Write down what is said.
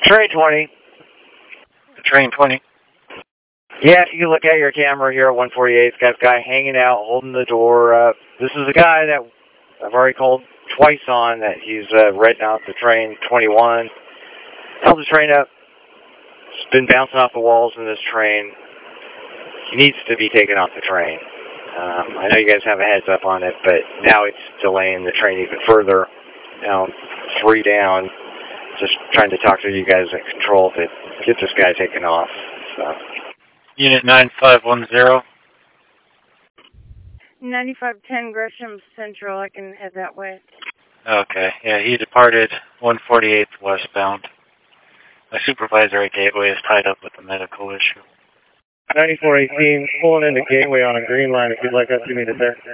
Train 20. Train 20. Yeah, if you look at your camera here at 148, it's got a guy hanging out, holding the door up. This is a guy that I've already called twice on that he's renting out the train 21. Held the train up. It's been bouncing off the walls in this train. He needs to be taken off the train. I know you guys have a heads up on it, but now it's delaying the train even further. Now, 3 down. Just trying to talk to you guys at control to get this guy taken off. So. Unit 9510. 9510 Gresham Central. I can head that way. Okay, yeah, he departed 148th westbound. My supervisor at Gateway is tied up with a medical issue. 9418, pulling into Gateway on a green line if you'd like us to meet it there.